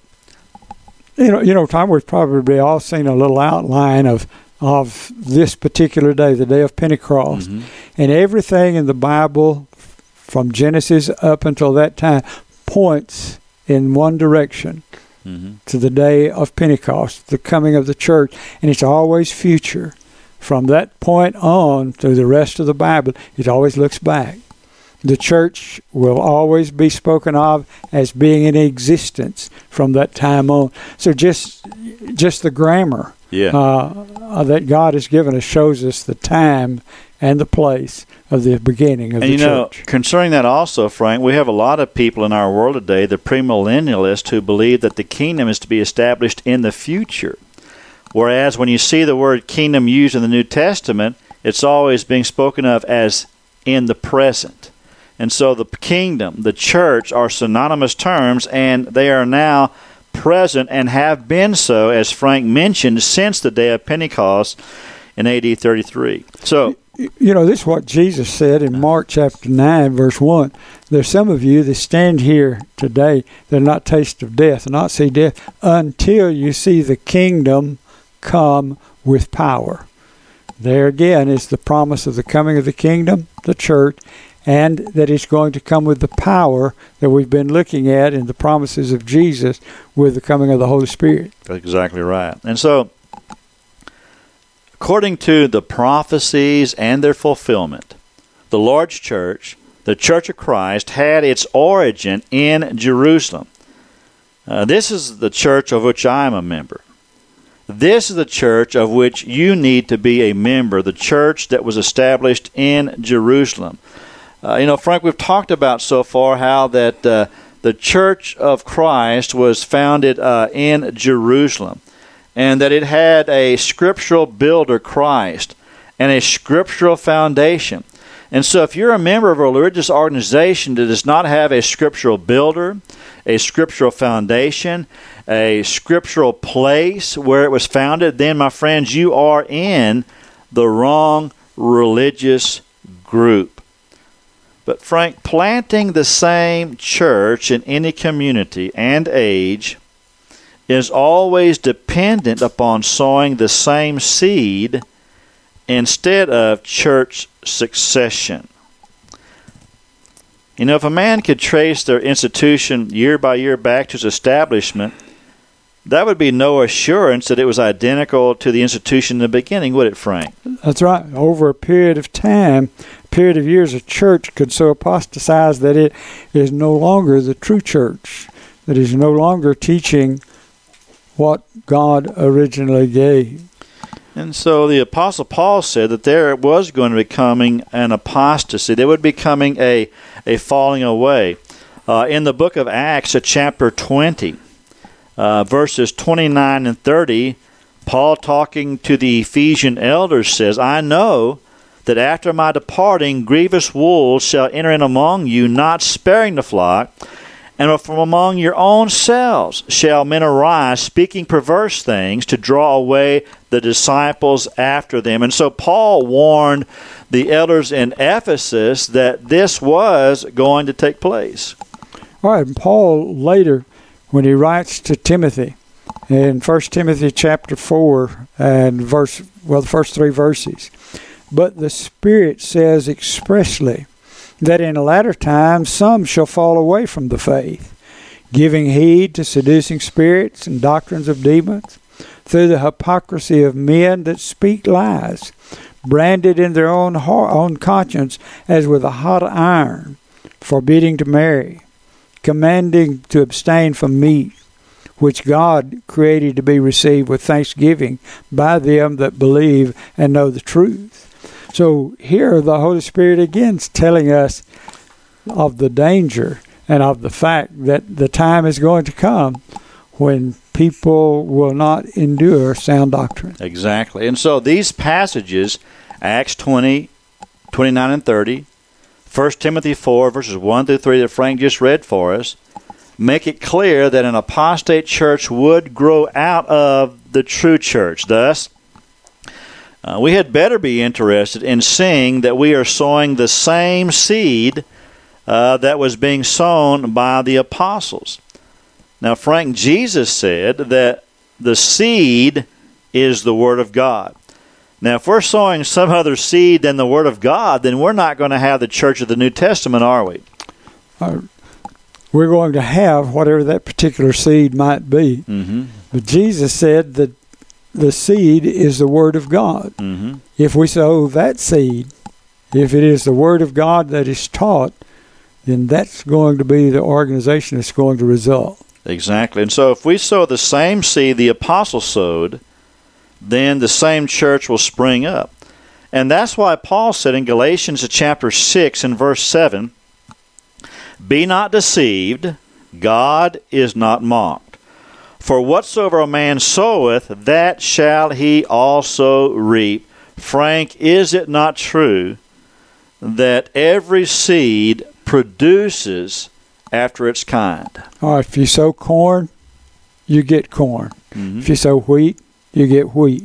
you know, you know, Tom, we've probably all seen a little outline of of this particular day, the day of Pentecost. Mm-hmm. And everything in the Bible from Genesis up until that time points in one direction, mm-hmm. to the day of Pentecost, the coming of the church. And it's always future. From that point on through the rest of the Bible, it always looks back. The church will always be spoken of as being in existence from that time on. So just just the grammar yeah. uh, that God has given us shows us the time and the place of the beginning of and the you church. Know, concerning that also, Frank, we have a lot of people in our world today, the premillennialists, who believe that the kingdom is to be established in the future. Whereas when you see the word kingdom used in the New Testament, it's always being spoken of as in the present. And so the kingdom, the church, are synonymous terms, and they are now present and have been so, as Frank mentioned, since the day of Pentecost in A D thirty-three. So, you know, this is what Jesus said in Mark chapter nine, verse one. There's some of you that stand here today that are not taste of death, and not see death, until you see the kingdom come with power. There again is the promise of the coming of the kingdom, the church, and that it's going to come with the power that we've been looking at in the promises of Jesus with the coming of the Holy Spirit. That's exactly right. And so, according to the prophecies and their fulfillment, the Lord's church, the Church of Christ, had its origin in Jerusalem. Uh, this is the church of which I am a member. This is the church of which you need to be a member, the church that was established in Jerusalem. Uh, you know, Frank, we've talked about so far how that uh, the Church of Christ was founded uh, in Jerusalem, and that it had a scriptural builder, Christ, and a scriptural foundation. And so if you're a member of a religious organization that does not have a scriptural builder, a scriptural foundation, a scriptural place where it was founded, then, my friends, you are in the wrong religious group. But, Frank, planting the same church in any community and age is always dependent upon sowing the same seed instead of church succession. You know, if a man could trace their institution year by year back to its establishment, that would be no assurance that it was identical to the institution in the beginning, would it, Frank? That's right. Over a period of time, a period of years, a church could so apostatize that it is no longer the true church, that is no longer teaching what God originally gave. And so the Apostle Paul said that there was going to be coming an apostasy. There would be coming a, a falling away. Uh, in the book of Acts, at chapter twenty, uh, verses twenty-nine and thirty, Paul, talking to the Ephesian elders, says, I know that after my departing, grievous wolves shall enter in among you, not sparing the flock. And from among your own selves shall men arise, speaking perverse things, to draw away the disciples after them. And so Paul warned the elders in Ephesus that this was going to take place. All right, and Paul later, when he writes to Timothy, in First Timothy chapter four, and verse, well, the first three verses, but the Spirit says expressly, that in the latter times some shall fall away from the faith, giving heed to seducing spirits and doctrines of demons, through the hypocrisy of men that speak lies, branded in their own heart, own conscience as with a hot iron, forbidding to marry, commanding to abstain from meat, which God created to be received with thanksgiving by them that believe and know the truth. So here the Holy Spirit again is telling us of the danger and of the fact that the time is going to come when people will not endure sound doctrine. Exactly. And so these passages, Acts twenty, twenty-nine and thirty, First Timothy four, verses one through three that Frank just read for us, make it clear that an apostate church would grow out of the true church. Thus, Uh, we had better be interested in seeing that we are sowing the same seed uh, that was being sown by the apostles. Now, Frank, Jesus said that the seed is the Word of God. Now, if we're sowing some other seed than the Word of God, then we're not going to have the church of the New Testament, are we? Uh, we're going to have whatever that particular seed might be. Mm-hmm. But Jesus said that the seed is the Word of God. Mm-hmm. If we sow that seed, if it is the Word of God that is taught, then that's going to be the organization that's going to result. Exactly. And so if we sow the same seed the apostles sowed, then the same church will spring up. And that's why Paul said in Galatians chapter six and verse seven, be not deceived, God is not mocked. For whatsoever a man soweth, that shall he also reap. Frank, is it not true that every seed produces after its kind? All right, if you sow corn, you get corn. Mm-hmm. If you sow wheat, you get wheat.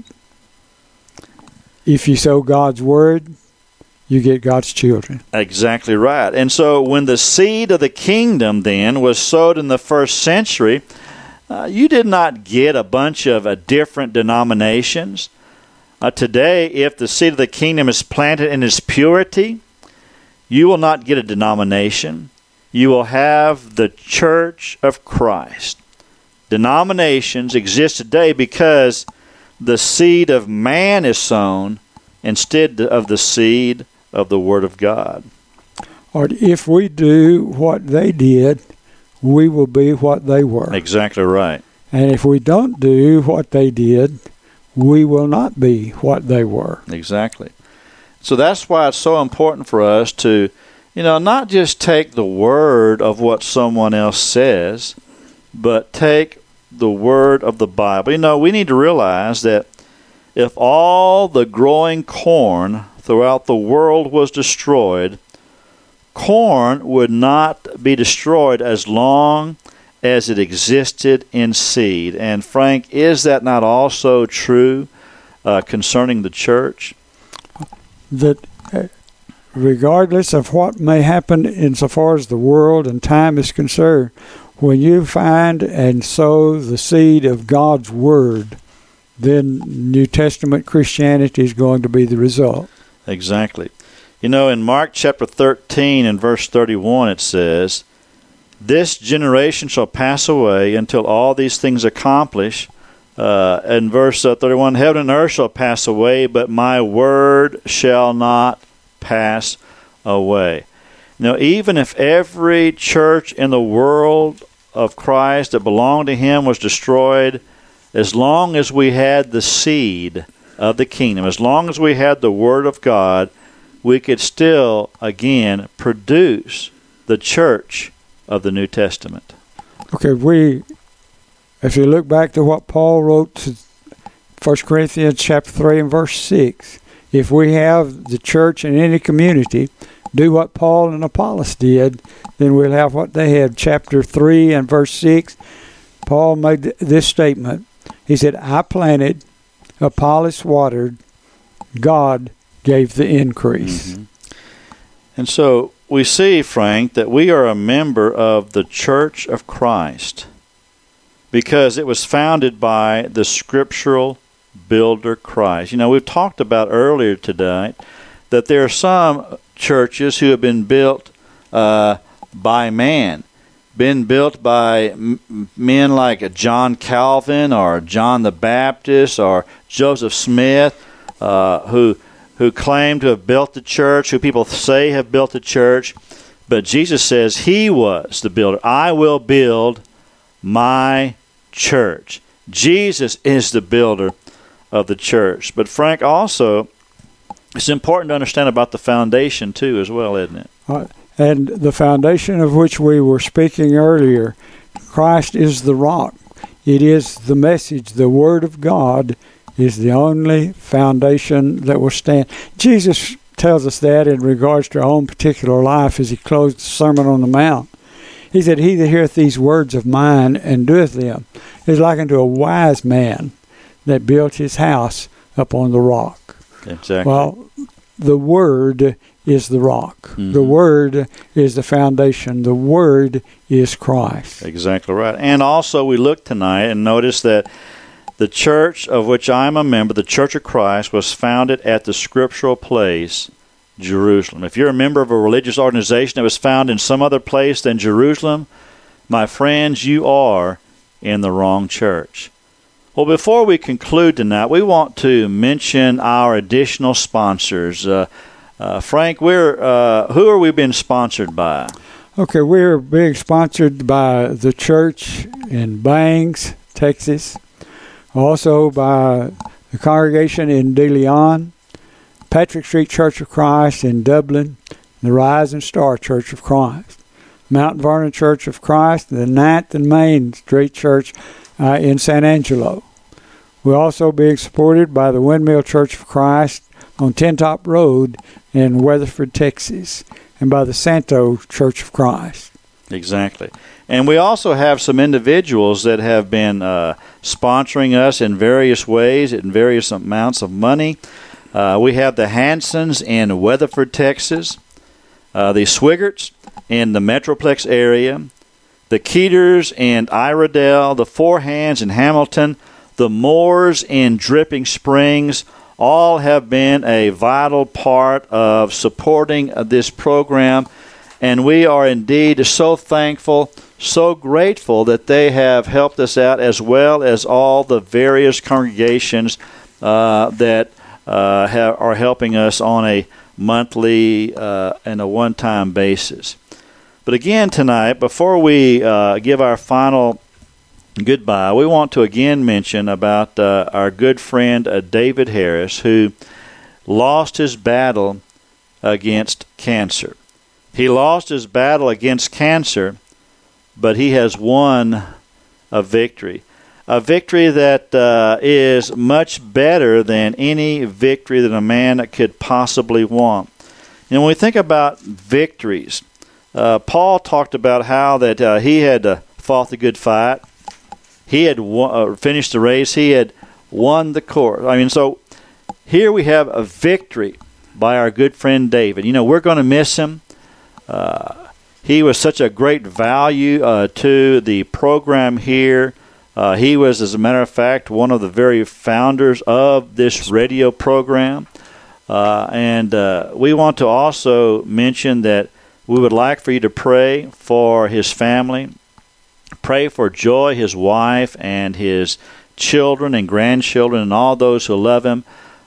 If you sow God's Word, you get God's children. Exactly right. And so when the seed of the kingdom then was sowed in the first century, Uh, you did not get a bunch of uh, different denominations. Uh, today, if the seed of the kingdom is planted in its purity, You will not get a denomination. You will have the Church of Christ. Denominations exist today because the seed of man is sown instead of the seed of the Word of God. Or if we do what they did, we will be what they were. Exactly right. And if we don't do what they did, we will not be what they were. Exactly. So that's why it's so important for us to, you know, not just take the word of what someone else says, but take the word of the Bible. You know, we need to realize that if all the growing corn throughout the world was destroyed, corn would not be destroyed as long as it existed in seed. And Frank, is that not also true uh, concerning the church? That uh, regardless of what may happen insofar as the world and time is concerned, when you find and sow the seed of God's Word, then New Testament Christianity is going to be the result. Exactly. You know, in Mark chapter thirteen and verse thirty-one it says, "This generation shall pass away until all these things accomplish." Uh, in verse uh, thirty-one, "Heaven and earth shall pass away, but my word shall not pass away." Now, even if every church in the world of Christ that belonged to Him was destroyed, as long as we had the seed of the kingdom, as long as we had the Word of God, we could still, again, produce the church of the New Testament. Okay, we, if you look back to what Paul wrote to First Corinthians chapter three and verse six, if we have the church in any community do what Paul and Apollos did, then we'll have what they had. Chapter three and verse six, Paul made this statement. He said, "I planted, Apollos watered, God gave the increase." Mm-hmm. And so we see, Frank, that we are a member of the Church of Christ because it was founded by the scriptural builder Christ. You know, we've talked about earlier today that there are some churches who have been built uh, by man, been built by m- men like John Calvin or John the Baptist or Joseph Smith, uh, who who claim to have built the church, who people say have built the church. But Jesus says He was the builder. "I will build my church." Jesus is the builder of the church. But Frank, also, it's important to understand about the foundation too as well, isn't it? Uh, and the foundation of which we were speaking earlier, Christ is the rock. It is the message, the Word of God is the only foundation that will stand. Jesus tells us that in regards to our own particular life as He closed the Sermon on the Mount. He said, "He that heareth these words of mine and doeth them is like unto a wise man that built his house upon the rock." Exactly. Well, the Word is the rock. Mm-hmm. The Word is the foundation. The Word is Christ. Exactly right. And also we look tonight and notice that the church of which I am a member, the Church of Christ, was founded at the scriptural place, Jerusalem. If you're a member of a religious organization that was found in some other place than Jerusalem, my friends, you are in the wrong church. Well, before we conclude tonight, we want to mention our additional sponsors. Uh, uh, Frank, we're uh, who are we being sponsored by? Okay, we're being sponsored by the church in Bangs, Texas. Also by the congregation in De Leon, Patrick Street Church of Christ in Dublin, the Rising Star Church of Christ, Mount Vernon Church of Christ, the ninth and Main Street Church uh, in San Angelo. We're also being supported by the Windmill Church of Christ on Tin Top Road in Weatherford, Texas, and by the Santo Church of Christ. Exactly. And we also have some individuals that have been uh, sponsoring us in various ways, in various amounts of money. Uh, we have the Hansons in Weatherford, Texas, uh, the Swiggerts in the Metroplex area, the Keters in Iredell, the Four Hands in Hamilton, the Moores in Dripping Springs, all have been a vital part of supporting this program, and we are indeed so thankful, so grateful that they have helped us out, as well as all the various congregations uh, that uh, have, are helping us on a monthly uh, and a one-time basis. But again tonight, before we uh, give our final goodbye, we want to again mention about uh, our good friend uh, David Harris, who lost his battle against cancer. He lost his battle against cancer, but he has won a victory. A victory that uh, is much better than any victory that a man could possibly want. And when we think about victories, uh, Paul talked about how that uh, he had uh, fought the good fight. He had won, uh, finished the race. He had won the course. I mean, so here we have a victory by our good friend David. You know, we're going to miss him. Uh, he was such a great value uh, to the program here. Uh, he was, as a matter of fact, one of the very founders of this radio program. Uh, and uh, we want to also mention that we would like for you to pray for his family. Pray for Joy, his wife, and his children and grandchildren, and all those who love him.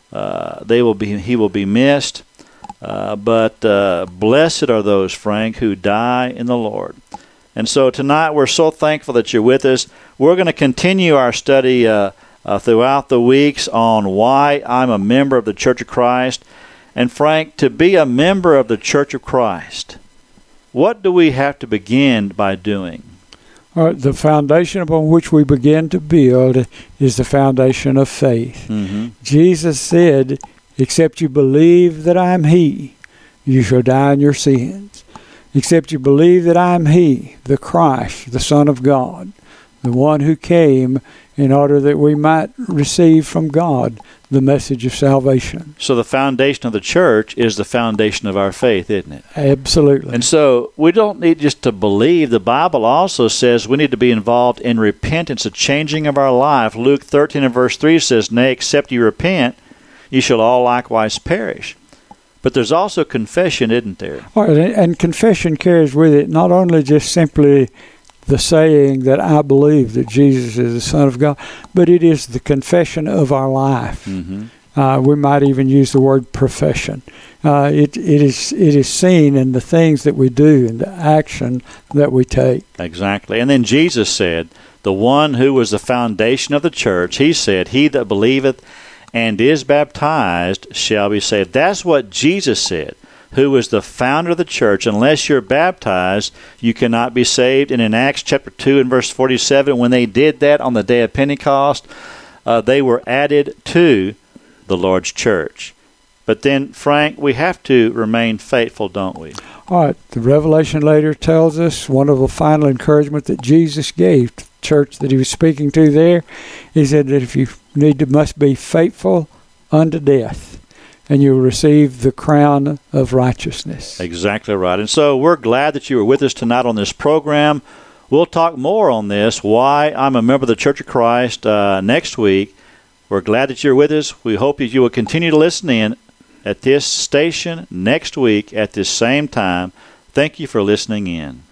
Uh, they will be. He will be missed. Uh, but uh, blessed are those, Frank, who die in the Lord. And so tonight we're so thankful that you're with us. We're going to continue our study uh, uh, throughout the weeks on why I'm a member of the Church of Christ. And Frank, to be a member of the Church of Christ, what do we have to begin by doing? Uh, the foundation upon which we begin to build is the foundation of faith. Mm-hmm. Jesus said, except you believe that I am He, you shall die in your sins. Except you believe that I am He, the Christ, the Son of God, the one who came in order that we might receive from God the message of salvation. So the foundation of the church is the foundation of our faith, isn't it? Absolutely. And so we don't need just to believe. The Bible also says we need to be involved in repentance, a changing of our life. Luke thirteen and verse three says, nay, except you repent, you shall all likewise perish. But there's also confession, isn't there? All right, and confession carries with it not only just simply the saying that I believe that Jesus is the Son of God, but it is the confession of our life. Mm-hmm. Uh, we might even use the word profession. Uh, it, it is it is seen in the things that we do and the action that we take. Exactly. And then Jesus said, the one who was the foundation of the church, he said, he that believeth and is baptized shall be saved. That's what Jesus said, who was the founder of the church. Unless you're baptized, you cannot be saved. And in Acts chapter two and verse forty-seven, when they did that on the day of Pentecost, uh, they were added to the Lord's church. But then, Frank, we have to remain faithful, don't we? All right. The Revelation later tells us one of the final encouragement that Jesus gave to the church that he was speaking to there. He said that if you need to, must be faithful unto death, and you will receive the crown of righteousness. Exactly right. And so we're glad that you were with us tonight on this program. We'll talk more on this, why I'm a member of the Church of Christ, uh, next week. We're glad that you're with us. We hope that you will continue to listen in at this station next week at this same time. Thank you for listening in.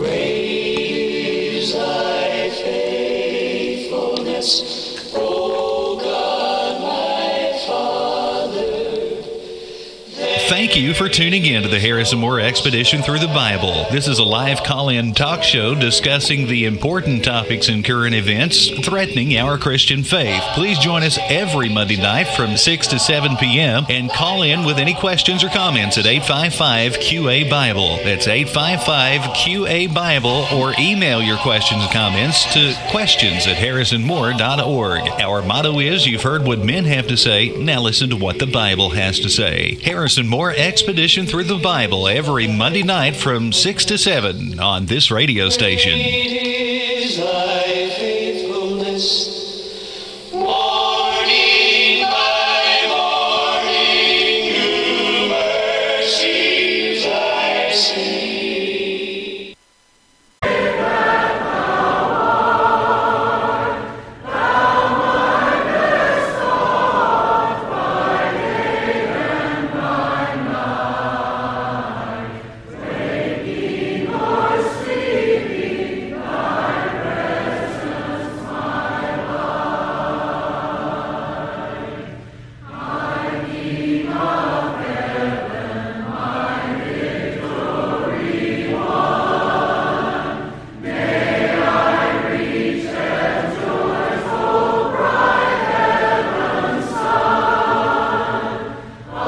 Great is thy faithfulness, O God, my Father. Thank you for tuning in to the Harrison Moore Expedition Through the Bible. This is a live call-in talk show discussing the important topics and current events threatening our Christian faith. Please join us every Monday night from six to seven p.m. and call in with any questions or comments at eight five five Q A Bible. That's eight five five Q A Bible, or email your questions and comments to questions at harrison moore dot org. Our motto is, you've heard what men have to say, now listen to what the Bible has to say. Harrison Moore Expedition Through the Bible every Monday night from six to seven on this radio station. Great is thy faithfulness.